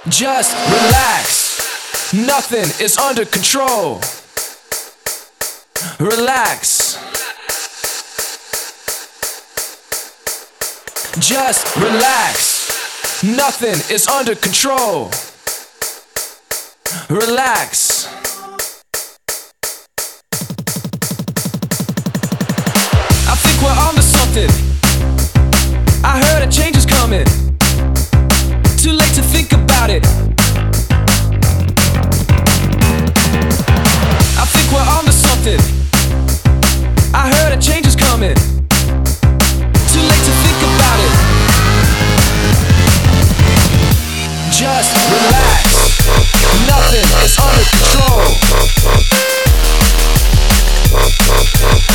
Just relax. Nothing is under control. Relax. Just relax. Nothing is under control. Relax. I think we're onto something. I heard a change is coming. Too late to think about it. I think we're onto something. I heard a change is coming. Too late to think about it. Just relax. Nothing is under control.